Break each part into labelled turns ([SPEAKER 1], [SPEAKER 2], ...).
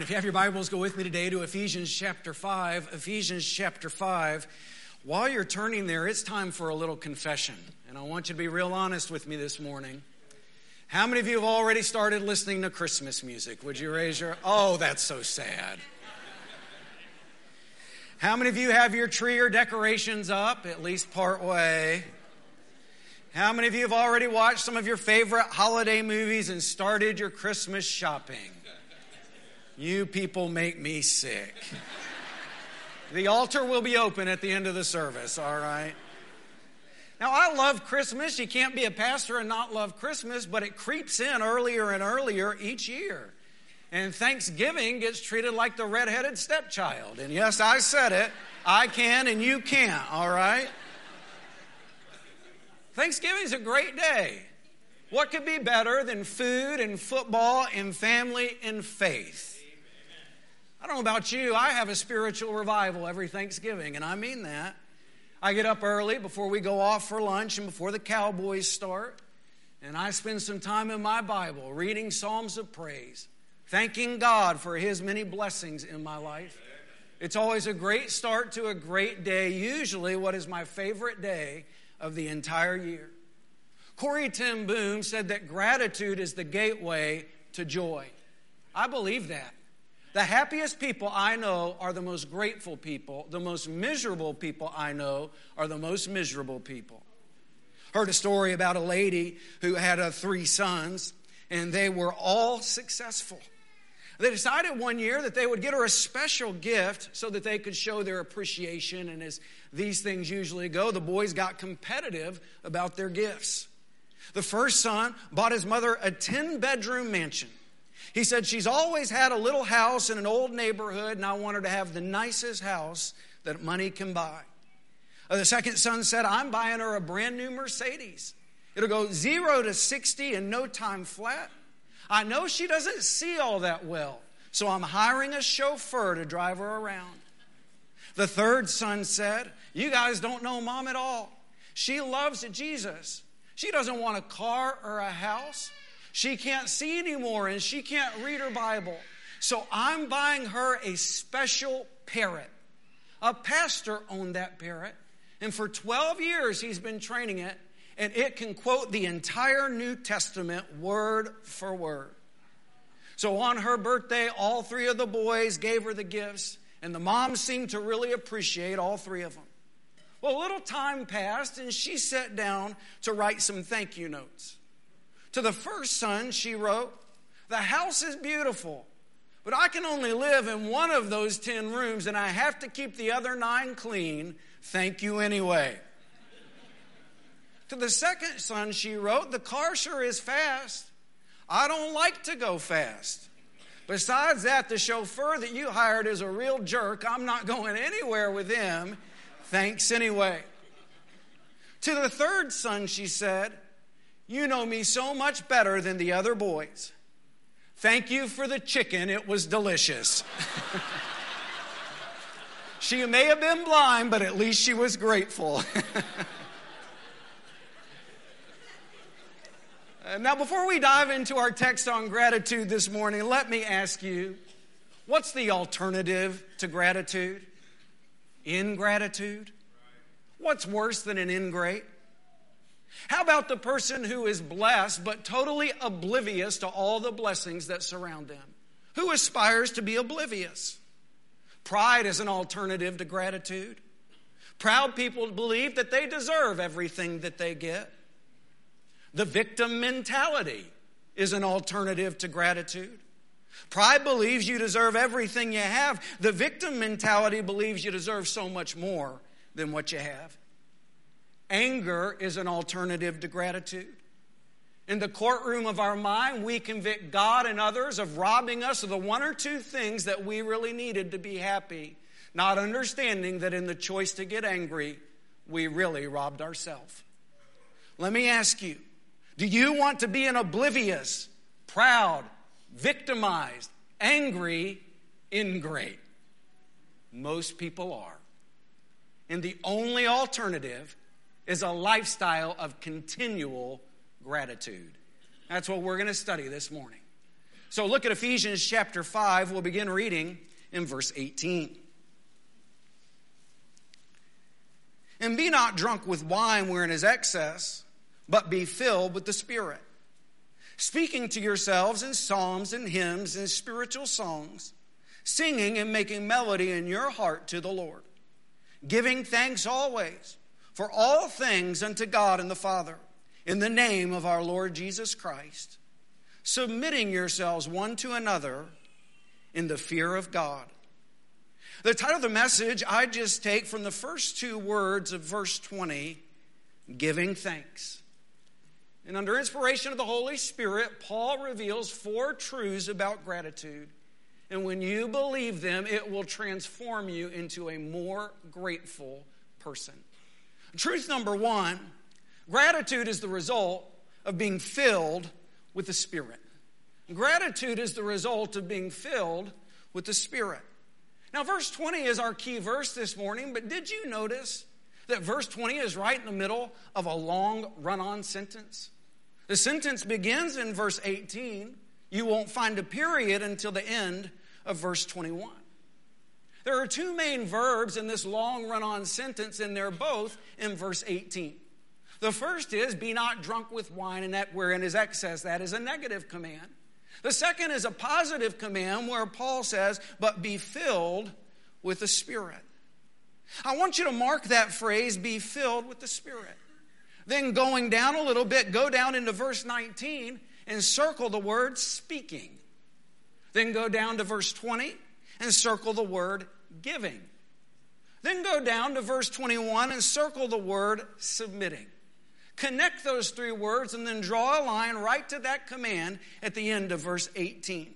[SPEAKER 1] If you have your Bibles, go with me today to Ephesians chapter 5. Ephesians chapter 5. While you're turning there, it's time for a little confession. And I want you to be real honest with me this morning. How many of you have already started listening to Christmas music? Would you raise your... Oh, that's so sad. How many of you have your tree or decorations up, at least part way? How many of you have already watched some of your favorite holiday movies and started your Christmas shopping? You people make me sick. The altar will be open at the end of the service, all right? Now, I love Christmas. You can't be a pastor and not love Christmas, but it creeps in earlier and earlier each year. And Thanksgiving gets treated like the redheaded stepchild. And yes, I said it. I can and you can't, all right? Thanksgiving's a great day. What could be better than food and football and family and faith? I don't know about you, I have a spiritual revival every Thanksgiving, and I mean that. I get up early before we go off for lunch and before the Cowboys start, and I spend some time in my Bible reading Psalms of praise, thanking God for His many blessings in my life. It's always a great start to a great day, usually what is my favorite day of the entire year. Corrie ten Boom said that gratitude is the gateway to joy. I believe that. The happiest people I know are the most grateful people. The most miserable people I know are the most miserable people. Heard a story about a lady who had 3 sons, and they were all successful. They decided one year that they would get her a special gift so that they could show their appreciation. And as these things usually go, the boys got competitive about their gifts. The first son bought his mother a 10-bedroom mansion. He said, she's always had a little house in an old neighborhood, and I want her to have the nicest house that money can buy. The second son said, I'm buying her a brand new Mercedes. It'll go 0 to 60 in no time flat. I know she doesn't see all that well, so I'm hiring a chauffeur to drive her around. The third son said, you guys don't know Mom at all. She loves Jesus. She doesn't want a car or a house. She can't see anymore and she can't read her Bible. So I'm buying her a special parrot. A pastor owned that parrot. And for 12 years he's been training it. And it can quote the entire New Testament word for word. So on her birthday, all 3 of the boys gave her the gifts. And the mom seemed to really appreciate all 3 of them. Well, a little time passed and she sat down to write some thank you notes. To the first son, she wrote, the house is beautiful, but I can only live in one of those 10 rooms and I have to keep the other 9 clean. Thank you anyway. To the second son, she wrote, the car sure is fast. I don't like to go fast. Besides that, the chauffeur that you hired is a real jerk. I'm not going anywhere with him. Thanks anyway. To the third son, she said, you know me so much better than the other boys. Thank you for the chicken. It was delicious. She may have been blind, but at least she was grateful. Now, before we dive into our text on gratitude this morning, let me ask you, what's the alternative to gratitude? Ingratitude? What's worse than an ingrate? How about the person who is blessed but totally oblivious to all the blessings that surround them? Who aspires to be oblivious? Pride is an alternative to gratitude. Proud people believe that they deserve everything that they get. The victim mentality is an alternative to gratitude. Pride believes you deserve everything you have. The victim mentality believes you deserve so much more than what you have. Anger is an alternative to gratitude. In the courtroom of our mind, we convict God and others of robbing us of the 1 or 2 things that we really needed to be happy, not understanding that in the choice to get angry, we really robbed ourselves. Let me ask you, do you want to be an oblivious, proud, victimized, angry ingrate? Most people are. And the only alternative is a lifestyle of continual gratitude. That's what we're going to study this morning. So look at Ephesians chapter 5. We'll begin reading in verse 18. And be not drunk with wine wherein is excess, but be filled with the Spirit, speaking to yourselves in psalms and hymns and spiritual songs, singing and making melody in your heart to the Lord, giving thanks always for all things unto God and the Father, in the name of our Lord Jesus Christ, submitting yourselves one to another in the fear of God. The title of the message I just take from the first two words of verse 20, giving thanks. And under inspiration of the Holy Spirit, Paul reveals 4 truths about gratitude. And when you believe them, it will transform you into a more grateful person. Truth number 1, gratitude is the result of being filled with the Spirit. Gratitude is the result of being filled with the Spirit. Now, verse 20 is our key verse this morning, but did you notice that verse 20 is right in the middle of a long run-on sentence? The sentence begins in verse 18. You won't find a period until the end of verse 21. There are 2 main verbs in this long run-on sentence, and they're both in verse 18. The first is, be not drunk with wine, and that wherein is excess. That is a negative command. The second is a positive command where Paul says, but be filled with the Spirit. I want you to mark that phrase, be filled with the Spirit. Then going down a little bit, go down into verse 19 and circle the word speaking. Then go down to verse 20 and circle the word giving. Then go down to verse 21 and circle the word submitting. Connect those 3 words and then draw a line right to that command at the end of verse 18.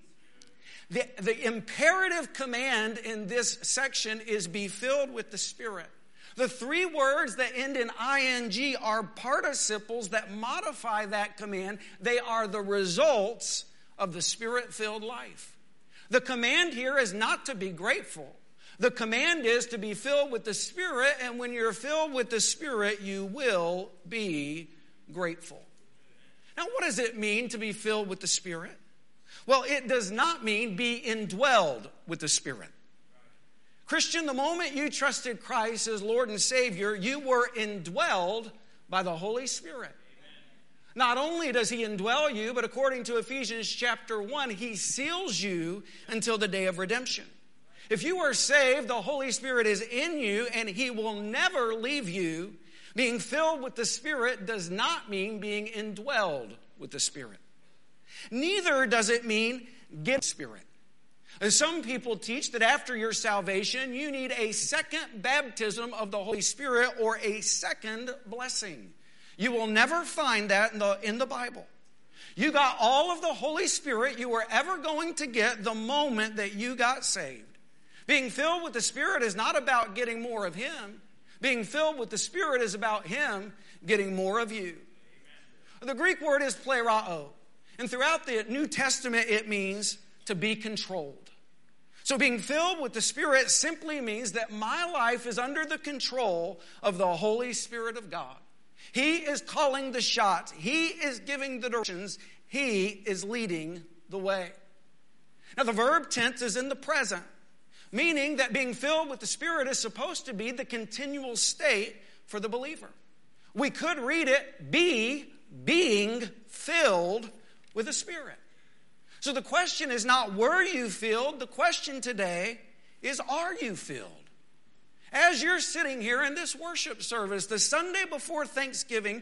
[SPEAKER 1] The imperative command in this section is be filled with the Spirit. The 3 words that end in ing are participles that modify that command. They are the results of the Spirit-filled life. The command here is not to be grateful. The command is to be filled with the Spirit, and when you're filled with the Spirit, you will be grateful. Now, what does it mean to be filled with the Spirit? Well, it does not mean be indwelled with the Spirit. Christian, the moment you trusted Christ as Lord and Savior, you were indwelled by the Holy Spirit. Not only does He indwell you, but according to Ephesians chapter 1, He seals you until the day of redemption. If you are saved, the Holy Spirit is in you, and He will never leave you. Being filled with the Spirit does not mean being indwelled with the Spirit. Neither does it mean get Spirit. As some people teach that after your salvation, you need a second baptism of the Holy Spirit or a second blessing. You will never find that in the Bible. You got all of the Holy Spirit you were ever going to get the moment that you got saved. Being filled with the Spirit is not about getting more of Him. Being filled with the Spirit is about Him getting more of you. Amen. The Greek word is plerao. And throughout the New Testament, it means to be controlled. So being filled with the Spirit simply means that my life is under the control of the Holy Spirit of God. He is calling the shots. He is giving the directions. He is leading the way. Now the verb tense is in the present, meaning that being filled with the Spirit is supposed to be the continual state for the believer. We could read it, being filled with the Spirit. So the question is not, were you filled? The question today is, are you filled? As you're sitting here in this worship service, the Sunday before Thanksgiving,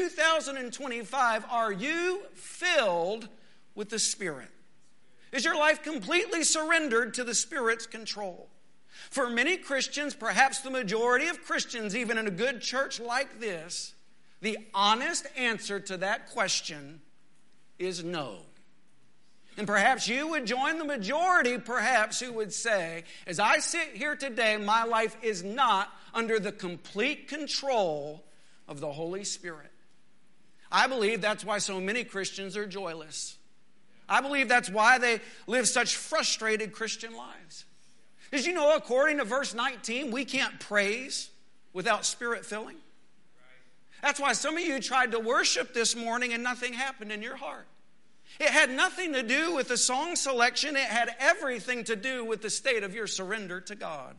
[SPEAKER 1] 2025, are you filled with the Spirit? Is your life completely surrendered to the Spirit's control? For many Christians, perhaps the majority of Christians, even in a good church like this, the honest answer to that question is no. And perhaps you would join the majority, perhaps, who would say, as I sit here today, my life is not under the complete control of the Holy Spirit. I believe that's why so many Christians are joyless. I believe that's why they live such frustrated Christian lives. Did you know, according to verse 19, we can't praise without Spirit filling? That's why some of you tried to worship this morning and nothing happened in your heart. It had nothing to do with the song selection. It had everything to do with the state of your surrender to God.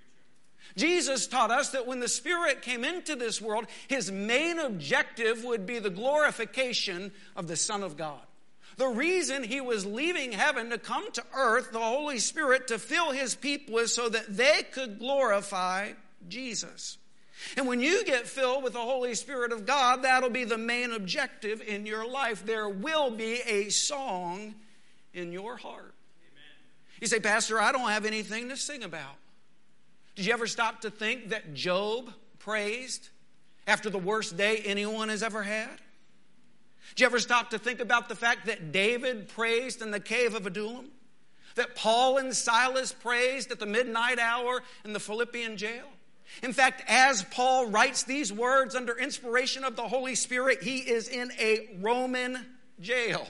[SPEAKER 1] Jesus taught us that when the Spirit came into this world, His main objective would be the glorification of the Son of God. The reason He was leaving heaven to come to earth, the Holy Spirit, to fill His people is so that they could glorify Jesus. And when you get filled with the Holy Spirit of God, that'll be the main objective in your life. There will be a song in your heart. Amen. You say, Pastor, I don't have anything to sing about. Did you ever stop to think that Job praised after the worst day anyone has ever had? Did you ever stop to think about the fact that David praised in the cave of Adullam? That Paul and Silas praised at the midnight hour in the Philippian jail? In fact, as Paul writes these words under inspiration of the Holy Spirit, he is in a Roman jail.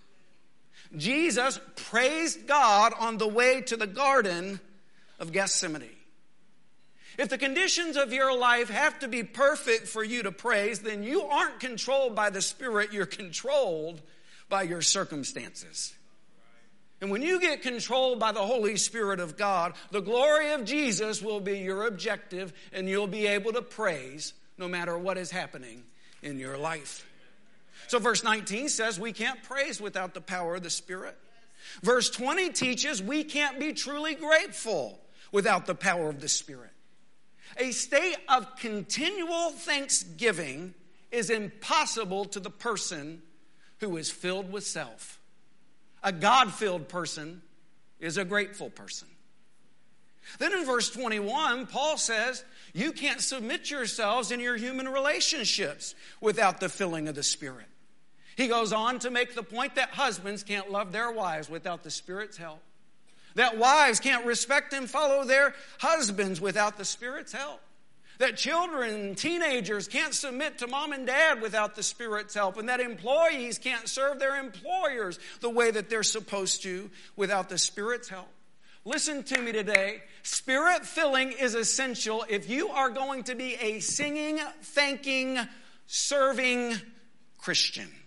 [SPEAKER 1] Jesus praised God on the way to the Garden of Gethsemane. If the conditions of your life have to be perfect for you to praise, then you aren't controlled by the Spirit, you're controlled by your circumstances. And when you get controlled by the Holy Spirit of God, the glory of Jesus will be your objective, and you'll be able to praise no matter what is happening in your life. So verse 19 says we can't praise without the power of the Spirit. Verse 20 teaches we can't be truly grateful without the power of the Spirit. A state of continual thanksgiving is impossible to the person who is filled with self. A God-filled person is a grateful person. Then in verse 21, Paul says, you can't submit yourselves in your human relationships without the filling of the Spirit. He goes on to make the point that husbands can't love their wives without the Spirit's help. That wives can't respect and follow their husbands without the Spirit's help. That children and teenagers can't submit to mom and dad without the Spirit's help. And that employees can't serve their employers the way that they're supposed to without the Spirit's help. Listen to me today. Spirit filling is essential if you are going to be a singing, thanking, serving Christian. Amen.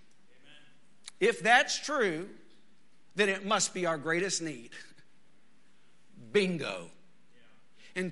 [SPEAKER 1] If that's true, then it must be our greatest need. Bingo. In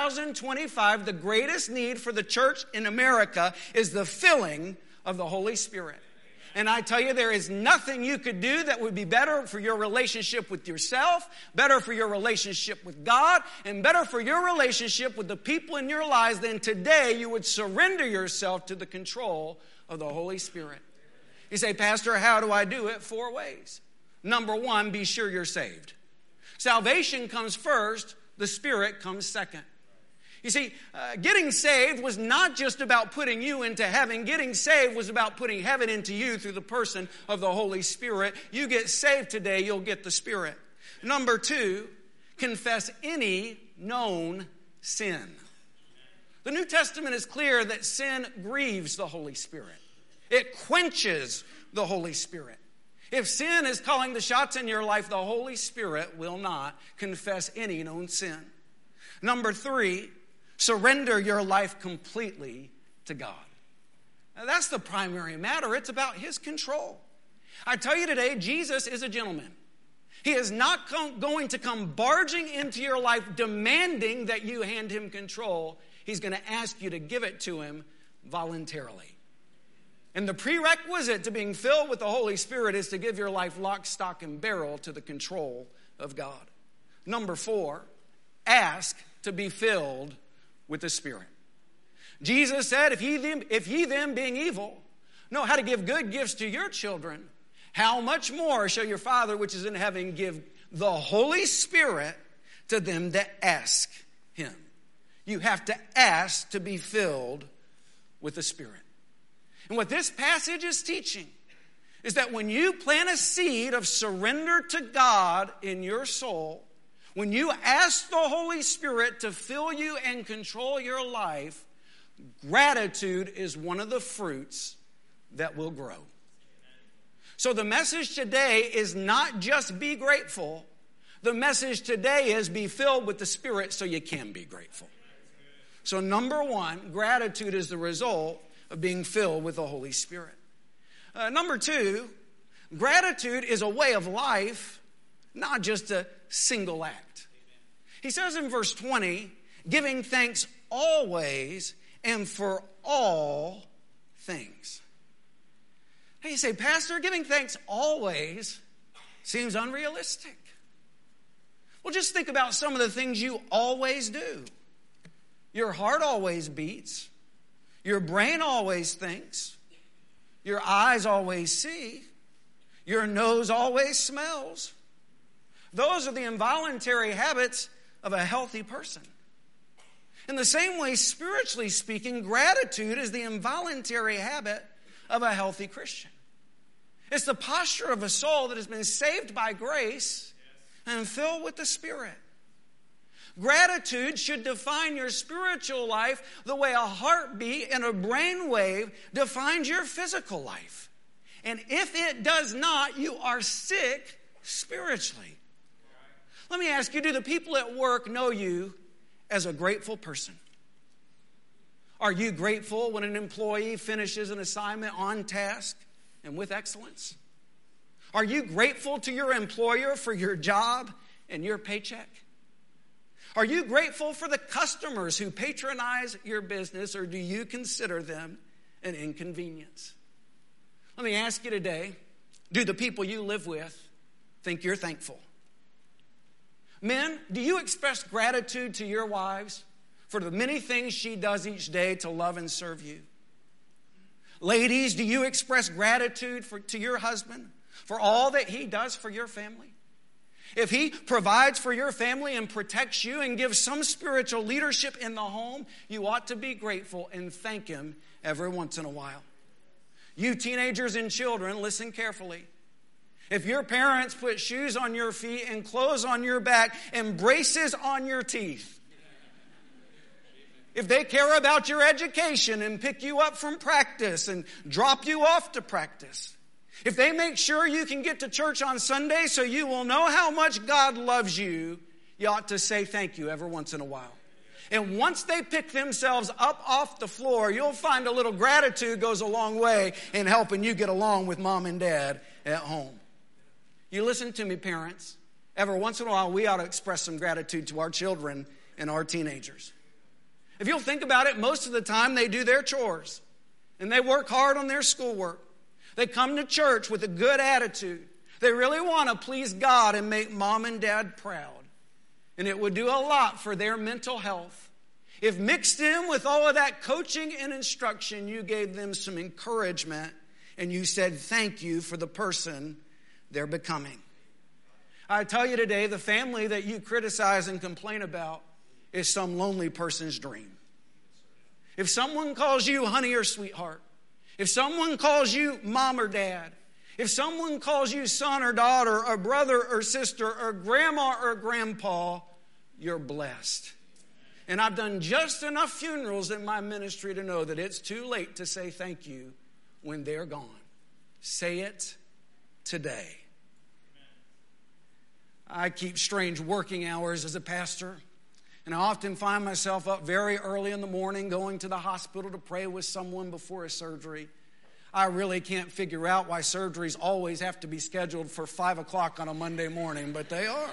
[SPEAKER 1] 2025, the greatest need for the church in America is the filling of the Holy Spirit. And I tell you, there is nothing you could do that would be better for your relationship with yourself, better for your relationship with God, and better for your relationship with the people in your lives than today you would surrender yourself to the control of the Holy Spirit. You say, Pastor, how do I do it? 4 ways. Number 1, be sure you're saved. Salvation comes first, the Spirit comes second. You see, getting saved was not just about putting you into heaven. Getting saved was about putting heaven into you through the person of the Holy Spirit. You get saved today, you'll get the Spirit. Number 2, confess any known sin. The New Testament is clear that sin grieves the Holy Spirit. It quenches the Holy Spirit. If sin is calling the shots in your life, the Holy Spirit will not. Confess any known sin. Number 3, surrender your life completely to God. Now, that's the primary matter. It's about His control. I tell you today, Jesus is a gentleman. He is not going to come barging into your life demanding that you hand Him control. He's going to ask you to give it to Him voluntarily. And the prerequisite to being filled with the Holy Spirit is to give your life lock, stock, and barrel to the control of God. Number 4, ask to be filled with the Spirit. Jesus said, if ye then being evil know how to give good gifts to your children, how much more shall your Father which is in heaven give the Holy Spirit to them that ask Him? You have to ask to be filled with the Spirit. And what this passage is teaching is that when you plant a seed of surrender to God in your soul, when you ask the Holy Spirit to fill you and control your life, gratitude is one of the fruits that will grow. So the message today is not just be grateful. The message today is be filled with the Spirit so you can be grateful. So number 1, gratitude is the result of being filled with the Holy Spirit. Number 2, Gratitude is a way of life, not just a single act. He says in verse 20, giving thanks always and for all things. Hey, you say, Pastor, giving thanks always seems unrealistic. Well, just think about some of the things you always do. Your heart always beats. Your brain always thinks. Your eyes always see. Your nose always smells. Those are the involuntary habits of a healthy person. In the same way, spiritually speaking, gratitude is the involuntary habit of a healthy Christian. It's the posture of a soul that has been saved by grace and filled with the Spirit. Gratitude should define your spiritual life the way a heartbeat and a brainwave defines your physical life. And if it does not, you are sick spiritually. Let me ask you, do the people at work know you as a grateful person? Are you grateful when an employee finishes an assignment on task and with excellence? Are you grateful to your employer for your job and your paycheck? Are you grateful for the customers who patronize your business, or do you consider them an inconvenience? Let me ask you today, do the people you live with think you're thankful? Men, do you express gratitude to your wives for the many things she does each day to love and serve you? Ladies, do you express gratitude to your husband for all that he does for your family? If he provides for your family and protects you and gives some spiritual leadership in the home, you ought to be grateful and thank him every once in a while. You teenagers and children, listen carefully. If your parents put shoes on your feet and clothes on your back and braces on your teeth, if they care about your education and pick you up from practice and drop you off to practice, if they make sure you can get to church on Sunday so you will know how much God loves you, you ought to say thank you every once in a while. And once they pick themselves up off the floor, you'll find a little gratitude goes a long way in helping you get along with mom and dad at home. You listen to me, parents. Every once in a while, we ought to express some gratitude to our children and our teenagers. If you'll think about it, most of the time they do their chores and they work hard on their schoolwork. They come to church with a good attitude. They really want to please God and make mom and dad proud. And it would do a lot for their mental health if mixed in with all of that coaching and instruction, you gave them some encouragement and you said thank you for the person they're becoming. I tell you today, the family that you criticize and complain about is some lonely person's dream. If someone calls you honey or sweetheart, if someone calls you mom or dad, if someone calls you son or daughter or brother or sister or grandma or grandpa, you're blessed. And I've done just enough funerals in my ministry to know that it's too late to say thank you when they're gone. Say it today. I keep strange working hours as a pastor, and I often find myself up very early in the morning going to the hospital to pray with someone before a surgery. I really can't figure out why surgeries always have to be scheduled for 5 o'clock on a Monday morning, but they are.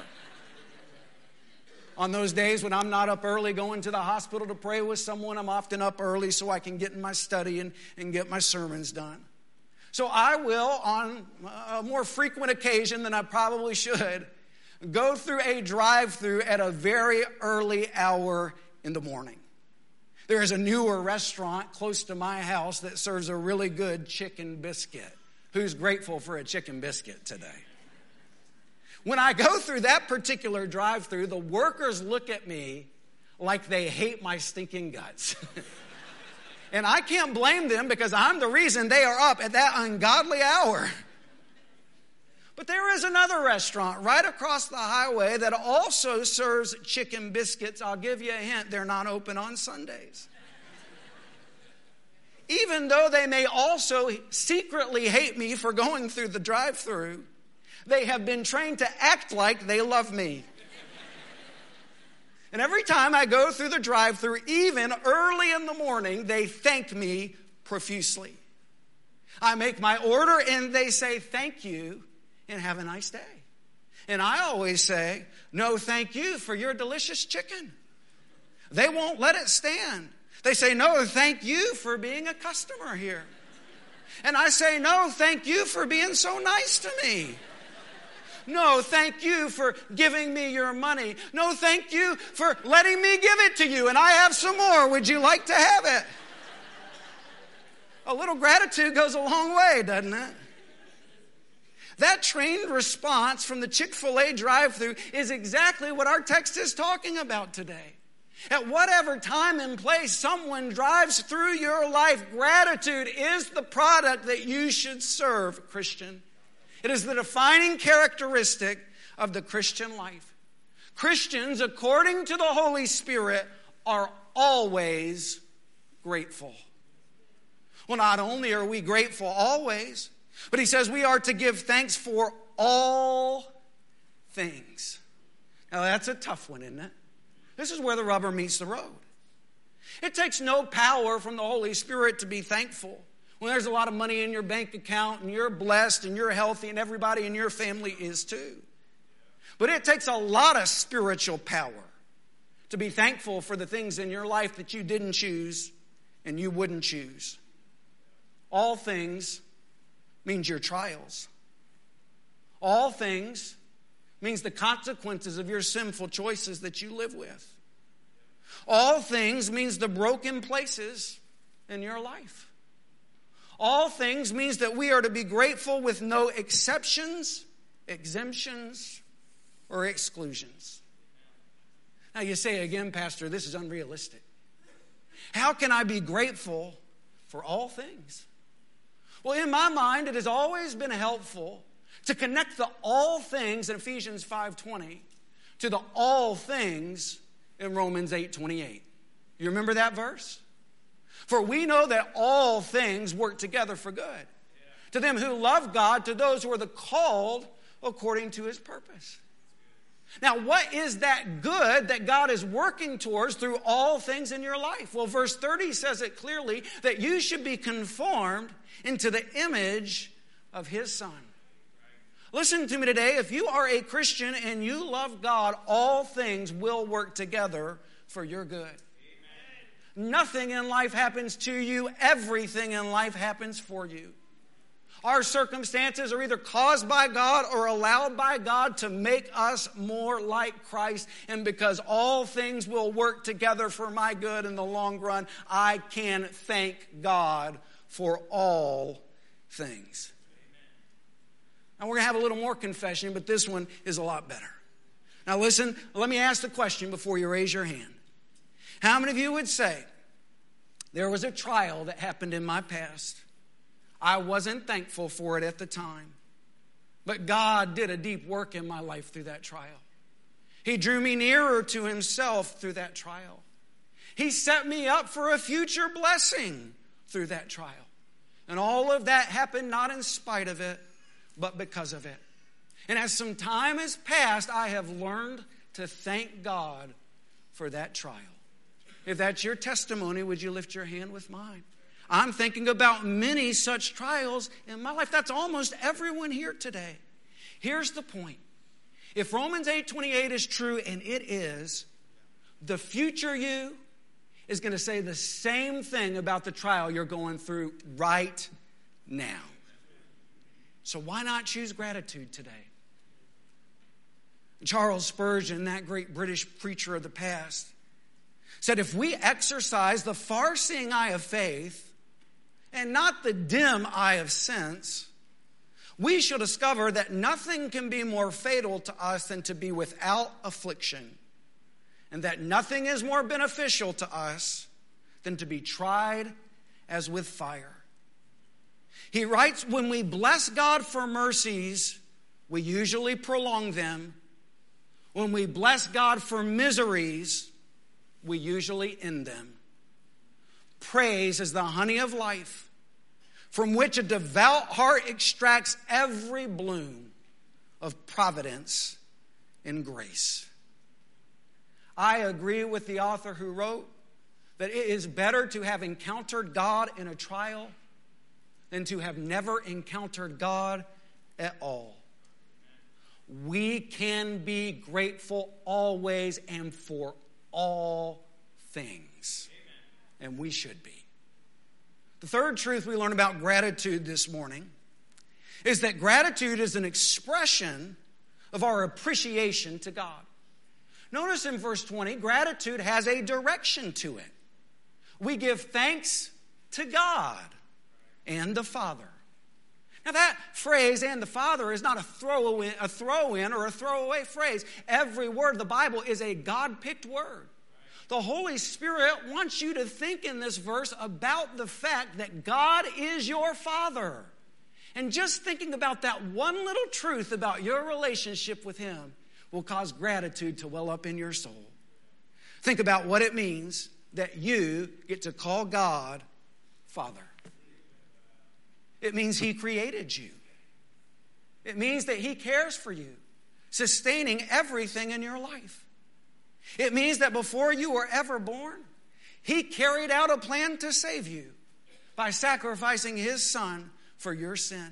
[SPEAKER 1] On those days when I'm not up early going to the hospital to pray with someone, I'm often up early so I can get in my study and get my sermons done. So I will, on a more frequent occasion than I probably should, go through a drive-through at a very early hour in the morning. There is a newer restaurant close to my house that serves a really good chicken biscuit. Who's grateful for a chicken biscuit today? When I go through that particular drive-through, the workers look at me like they hate my stinking guts. And I can't blame them because I'm the reason they are up at that ungodly hour. But there is another restaurant right across the highway that also serves chicken biscuits. I'll give you a hint, they're not open on Sundays. Even though they may also secretly hate me for going through the drive-thru, they have been trained to act like they love me. And every time I go through the drive-thru, even early in the morning, they thank me profusely. I make my order and they say thank you and have a nice day. And I always say, no thank you for your delicious chicken. They won't let it stand. They say, no thank you for being a customer here. And I say, no thank you for being so nice to me. No, thank you for giving me your money. No, thank you for letting me give it to you. And I have some more. Would you like to have it? A little gratitude goes a long way, doesn't it? That trained response from the Chick-fil-A drive-thru is exactly what our text is talking about today. At whatever time and place someone drives through your life, gratitude is the product that you should serve, Christian. It is the defining characteristic of the Christian life. Christians, according to the Holy Spirit, are always grateful. Well, not only are we grateful always, but he says we are to give thanks for all things. Now, that's a tough one, isn't it? This is where the rubber meets the road. It takes no power from the Holy Spirit to be thankful. When there's a lot of money in your bank account and you're blessed and you're healthy and everybody in your family is too. But it takes a lot of spiritual power to be thankful for the things in your life that you didn't choose and you wouldn't choose. All things means your trials. All things means the consequences of your sinful choices that you live with. All things means the broken places in your life. All things means that we are to be grateful with no exceptions, exemptions, or exclusions. Now you say again, Pastor, this is unrealistic. How can I be grateful for all things? Well, in my mind, it has always been helpful to connect the all things in Ephesians 5:20 to the all things in Romans 8:28. You remember that verse? For we know that all things work together for good. To them who love God, to those who are the called according to his purpose. Now, what is that good that God is working towards through all things in your life? Well, verse 30 says it clearly that you should be conformed into the image of his Son. Listen to me today. If you are a Christian and you love God, all things will work together for your good. Nothing in life happens to you. Everything in life happens for you. Our circumstances are either caused by God or allowed by God to make us more like Christ. And because all things will work together for my good in the long run, I can thank God for all things. Now we're going to have a little more confession, but this one is a lot better. Now listen, let me ask the question before you raise your hand. How many of you would say, there was a trial that happened in my past. I wasn't thankful for it at the time, but God did a deep work in my life through that trial. He drew me nearer to himself through that trial. He set me up for a future blessing through that trial. And all of that happened not in spite of it, but because of it. And as some time has passed, I have learned to thank God for that trial. If that's your testimony, would you lift your hand with mine? I'm thinking about many such trials in my life. That's almost everyone here today. Here's the point. If Romans 8:28 is true, and it is, the future you is going to say the same thing about the trial you're going through right now. So why not choose gratitude today? Charles Spurgeon, that great British preacher of the past, said if we exercise the far-seeing eye of faith and not the dim eye of sense, we shall discover that nothing can be more fatal to us than to be without affliction, and that nothing is more beneficial to us than to be tried as with fire. He writes, when we bless God for mercies, we usually prolong them. When we bless God for miseries, we usually end them. Praise is the honey of life, from which a devout heart extracts every bloom of providence and grace. I agree with the author who wrote that it is better to have encountered God in a trial than to have never encountered God at all. We can be grateful always and for all things. And we should be. The third truth we learn about gratitude this morning is that gratitude is an expression of our appreciation to God. Notice in verse 20, gratitude has a direction to it. We give thanks to God and the Father. Now that phrase, and the Father, is not a throw-in or a throwaway phrase. Every word of the Bible is a God-picked word. The Holy Spirit wants you to think in this verse about the fact that God is your Father. And just thinking about that one little truth about your relationship with Him will cause gratitude to well up in your soul. Think about what it means that you get to call God Father. It means He created you. It means that He cares for you, sustaining everything in your life. It means that before you were ever born, He carried out a plan to save you by sacrificing His Son for your sin.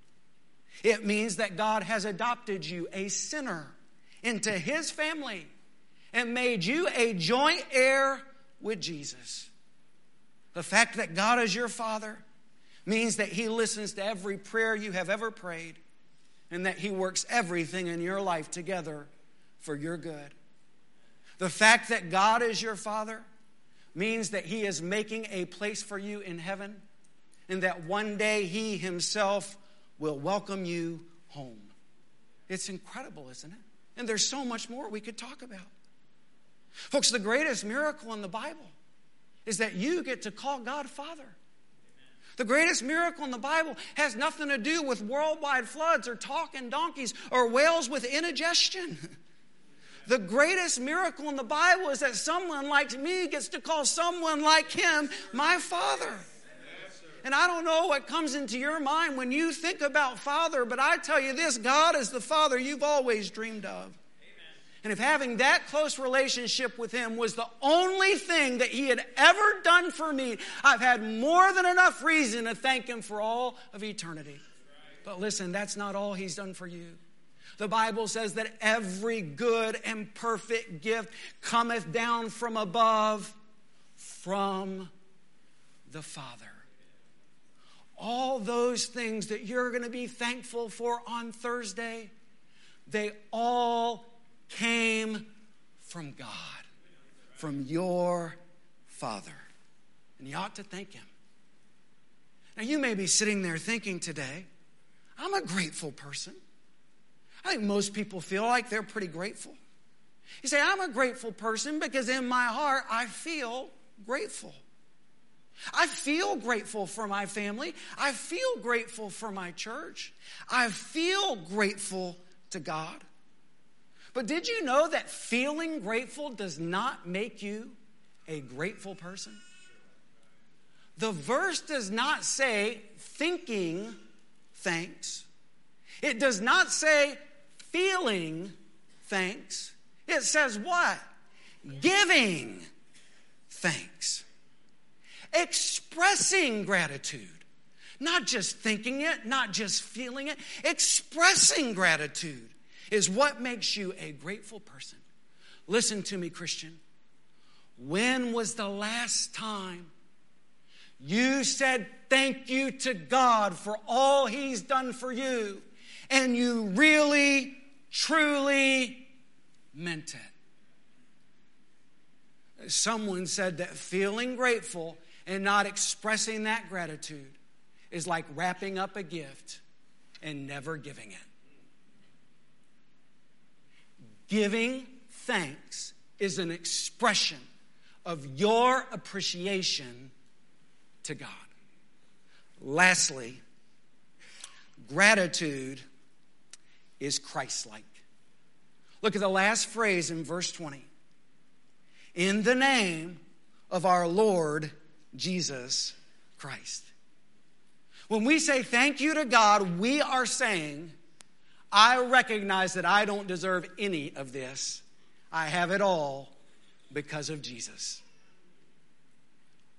[SPEAKER 1] It means that God has adopted you, a sinner, into His family and made you a joint heir with Jesus. The fact that God is your Father means that He listens to every prayer you have ever prayed and that He works everything in your life together for your good. The fact that God is your Father means that He is making a place for you in heaven and that one day He Himself will welcome you home. It's incredible, isn't it? And there's so much more we could talk about. Folks, the greatest miracle in the Bible is that you get to call God Father. The greatest miracle in the Bible has nothing to do with worldwide floods or talking donkeys or whales with indigestion. The greatest miracle in the Bible is that someone like me gets to call someone like Him my Father. And I don't know what comes into your mind when you think about Father, but I tell you this, God is the Father you've always dreamed of. And if having that close relationship with Him was the only thing that He had ever done for me, I've had more than enough reason to thank Him for all of eternity. But listen, that's not all He's done for you. The Bible says that every good and perfect gift cometh down from above, from the Father. All those things that you're going to be thankful for on Thursday, they all came from God, from your Father. And you ought to thank Him. Now you may be sitting there thinking today, I'm a grateful person. I think most people feel like they're pretty grateful. You say, I'm a grateful person because in my heart I feel grateful. I feel grateful for my family. I feel grateful for my church. I feel grateful to God. But did you know that feeling grateful does not make you a grateful person? The verse does not say thinking thanks. It does not say feeling thanks. It says what? Giving thanks. Expressing gratitude. Not just thinking it, not just feeling it. Expressing gratitude is what makes you a grateful person. Listen to me, Christian. When was the last time you said thank you to God for all He's done for you and you really, truly meant it? Someone said that feeling grateful and not expressing that gratitude is like wrapping up a gift and never giving it. Giving thanks is an expression of your appreciation to God. Lastly, gratitude is Christ-like. Look at the last phrase in verse 20. In the name of our Lord Jesus Christ. When we say thank you to God, we are saying, I recognize that I don't deserve any of this. I have it all because of Jesus.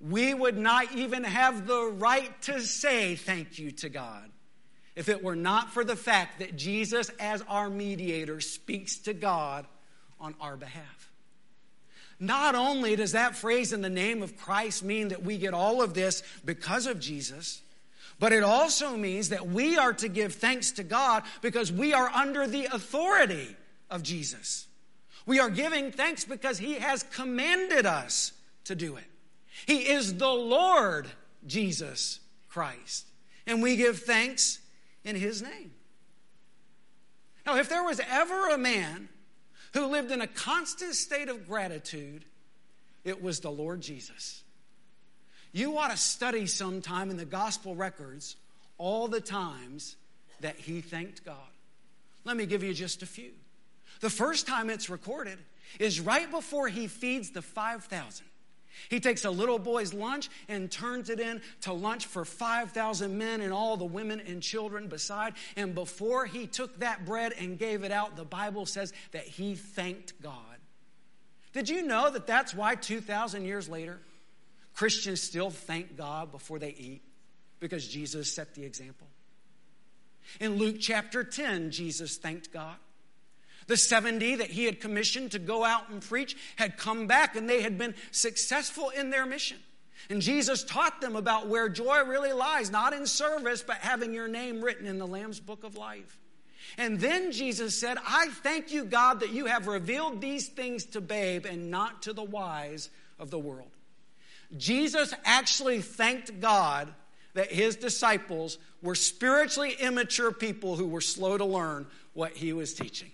[SPEAKER 1] we would not even have the right to say thank you to God if it were not for the fact that Jesus, as our mediator, speaks to God on our behalf. Not only does that phrase, in the name of Christ, mean that we get all of this because of Jesus, but it also means that we are to give thanks to God because we are under the authority of Jesus. We are giving thanks because he has commanded us to do it. He is the Lord Jesus Christ, and we give thanks in his name. Now, if there was ever a man who lived in a constant state of gratitude, it was the Lord Jesus. You ought to study sometime in the gospel records all the times that he thanked God. Let me give you just a few. The first time it's recorded is right before he feeds the 5,000. He takes a little boy's lunch and turns it into lunch for 5,000 men and all the women and children beside. And before he took that bread and gave it out, the Bible says that he thanked God. Did you know that that's why 2,000 years later, Christians still thank God before they eat? Because Jesus set the example. In Luke chapter 10, Jesus thanked God. The 70 that he had commissioned to go out and preach had come back, and they had been successful in their mission. And Jesus taught them about where joy really lies, not in service, but having your name written in the Lamb's book of life. And then Jesus said, I thank you, God, that you have revealed these things to babes and not to the wise of the world. Jesus actually thanked God that his disciples were spiritually immature people who were slow to learn what he was teaching.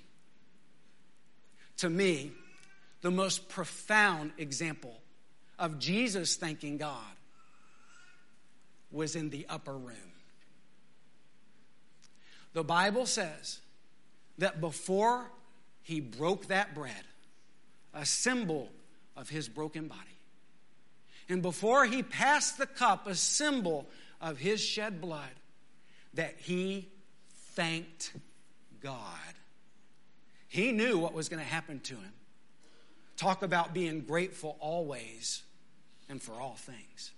[SPEAKER 1] To me, the most profound example of Jesus thanking God was in the upper room. The Bible says that before he broke that bread, a symbol of his broken body, and before he passed the cup, a symbol of his shed blood, that he thanked God. He knew what was going to happen to him. Talk about being grateful always and for all things.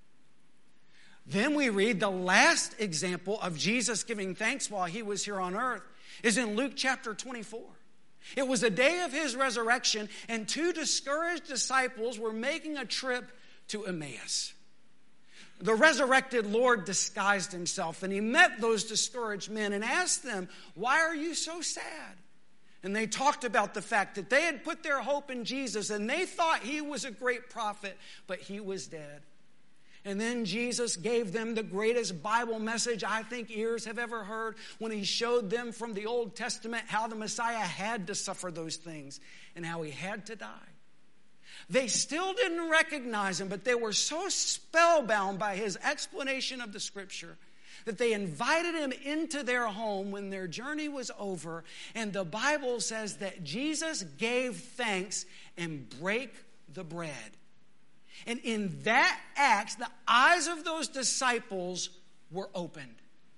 [SPEAKER 1] Then we read the last example of Jesus giving thanks while he was here on earth is in Luke chapter 24. It was the day of his resurrection, and two discouraged disciples were making a trip to Emmaus. The resurrected Lord disguised himself, and he met those discouraged men and asked them, why are you so sad? And they talked about the fact that they had put their hope in Jesus, and they thought he was a great prophet, but he was dead. And then Jesus gave them the greatest Bible message I think ears have ever heard when he showed them from the Old Testament how the Messiah had to suffer those things and how he had to die. They still didn't recognize him, but they were so spellbound by his explanation of the scripture that they invited him into their home when their journey was over. And the Bible says that Jesus gave thanks and brake the bread. And in that act, the eyes of those disciples were opened.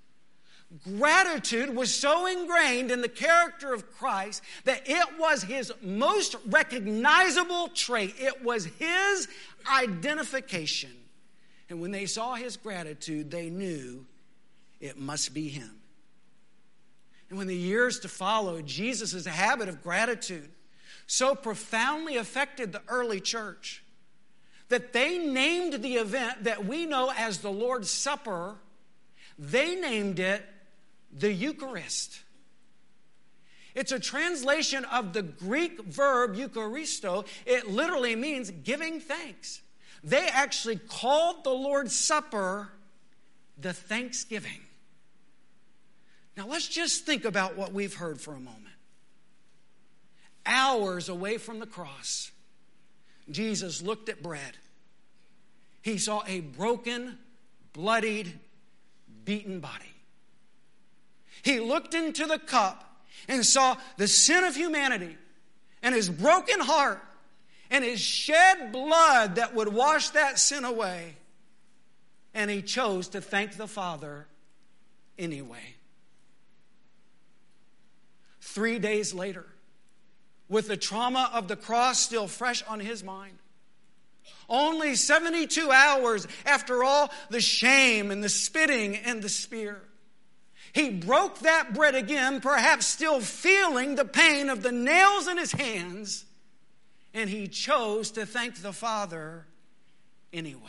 [SPEAKER 1] Gratitude was so ingrained in the character of Christ that it was his most recognizable trait. It was his identification. And when they saw his gratitude, they knew it must be him. And when the years to follow, Jesus' habit of gratitude so profoundly affected the early church that they named the event that we know as the Lord's Supper, they named it the Eucharist. It's a translation of the Greek verb Eucharisto. It literally means giving thanks. They actually called the Lord's Supper the Thanksgiving. Now let's just think about what we've heard for a moment. Hours away from the cross, Jesus looked at bread. He saw a broken, bloodied, beaten body. He looked into the cup and saw the sin of humanity and his broken heart and his shed blood that would wash that sin away. And he chose to thank the Father anyway. 3 days later, with the trauma of the cross still fresh on his mind, Only 72 hours after all the shame and the spitting and the spear. He broke that bread again, perhaps still feeling the pain of the nails in his hands, and he chose to thank the Father anyway.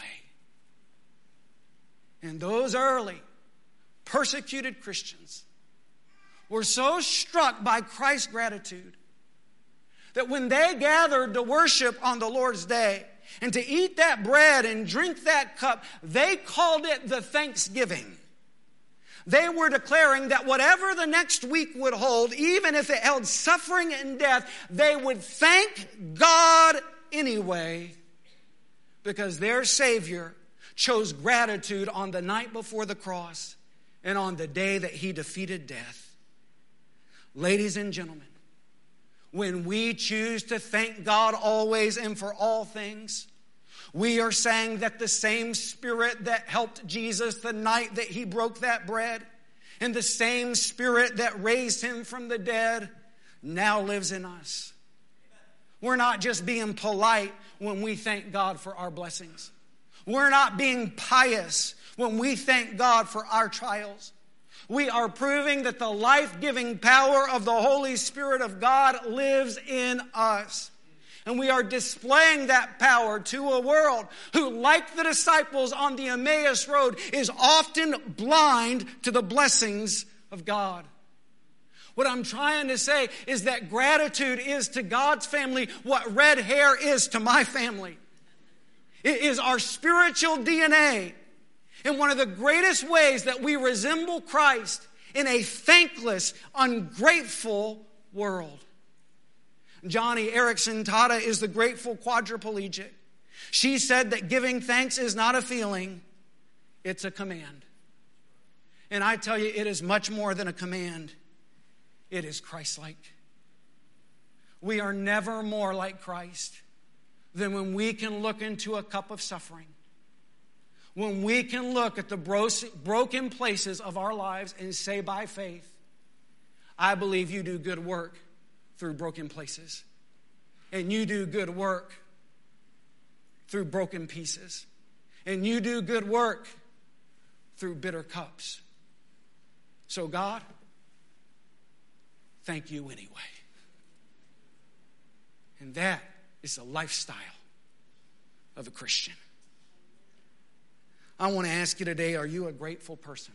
[SPEAKER 1] And those early persecuted Christians were so struck by Christ's gratitude that when they gathered to worship on the Lord's day and to eat that bread and drink that cup, they called it the Thanksgiving. They were declaring that whatever the next week would hold, even if it held suffering and death, they would thank God anyway, because their Savior chose gratitude on the night before the cross and on the day that he defeated death. Ladies and gentlemen, when we choose to thank God always and for all things, we are saying that the same Spirit that helped Jesus the night that he broke that bread, and the same Spirit that raised him from the dead, now lives in us. We're not just being polite when we thank God for our blessings. We're not being pious when we thank God for our trials. We are proving that the life-giving power of the Holy Spirit of God lives in us. And we are displaying that power to a world who, like the disciples on the Emmaus Road, is often blind to the blessings of God. What I'm trying to say is that gratitude is to God's family what red hair is to my family. It is our spiritual DNA. And one of the greatest ways that we resemble Christ in a thankless, ungrateful world. Joni Eareckson Tada is the grateful quadriplegic. She said that giving thanks is not a feeling, it's a command. And I tell you, it is much more than a command. It is Christ-like. We are never more like Christ than when we can look into a cup of suffering. When we can look at the broken places of our lives and say by faith, I believe you do good work through broken places. And you do good work through broken pieces. And you do good work through bitter cups. So God, thank you anyway. And that is the lifestyle of a Christian. I want to ask you today, are you a grateful person?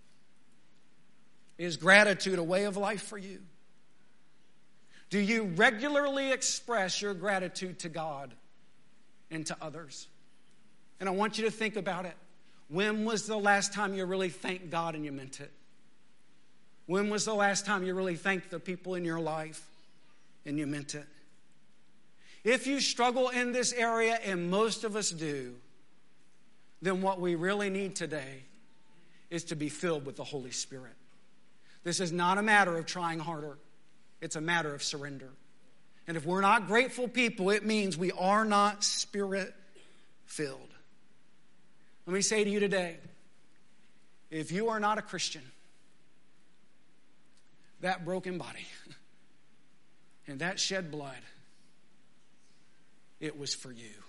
[SPEAKER 1] Is gratitude a way of life for you? Do you regularly express your gratitude to God and to others? And I want you to think about it. When was the last time you really thanked God and you meant it? When was the last time you really thanked the people in your life and you meant it? If you struggle in this area, and most of us do, then what we really need today is to be filled with the Holy Spirit. This is not a matter of trying harder. It's a matter of surrender. And if we're not grateful people, it means we are not Spirit-filled. Let me say to you today, if you are not a Christian, that broken body and that shed blood, it was for you.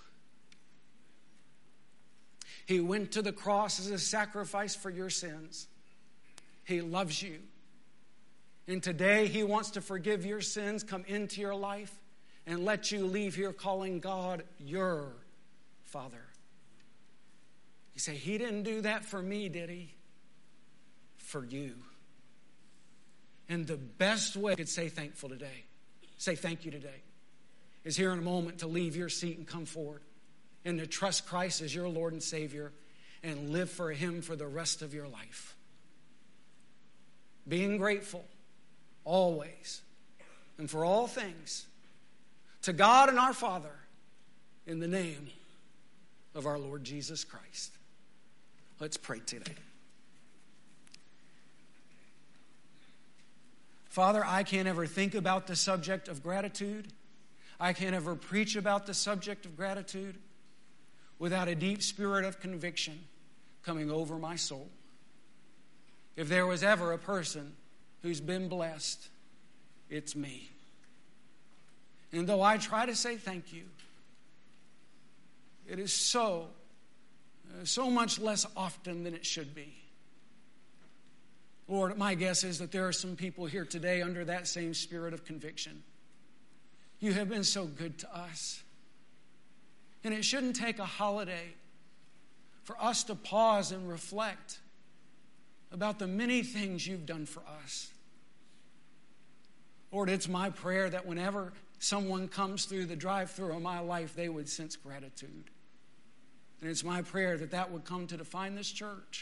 [SPEAKER 1] He went to the cross as a sacrifice for your sins. He loves you. And today he wants to forgive your sins, come into your life, and let you leave here calling God your Father. You say, he didn't do that for me, did he? For you. And the best way you could say thankful today, say thank you today, is here in a moment to leave your seat and come forward and to trust Christ as your Lord and Savior and live for him for the rest of your life. Being grateful always and for all things to God and our Father in the name of our Lord Jesus Christ. Let's pray today. Father, I can't ever think about the subject of gratitude. I can't ever preach about the subject of gratitude without a deep spirit of conviction coming over my soul. If there was ever a person who's been blessed, it's me. And though I try to say thank you, It is so much less often than it should be. Lord, my guess is that there are some people here today under that same spirit of conviction. You have been so good to us. And it shouldn't take a holiday for us to pause and reflect about the many things you've done for us. Lord, it's my prayer that whenever someone comes through the drive-thru of my life, they would sense gratitude. And it's my prayer that that would come to define this church.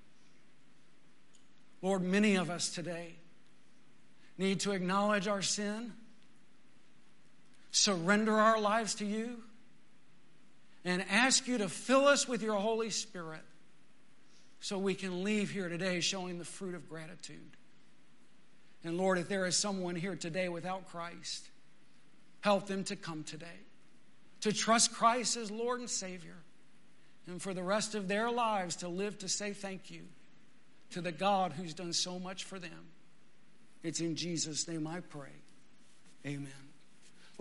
[SPEAKER 1] Lord, many of us today need to acknowledge our sin, surrender our lives to you, and ask you to fill us with your Holy Spirit so we can leave here today showing the fruit of gratitude. And Lord, if there is someone here today without Christ, help them to come today, to trust Christ as Lord and Savior, and for the rest of their lives to live to say thank you to the God who's done so much for them. It's in Jesus' name I pray. Amen.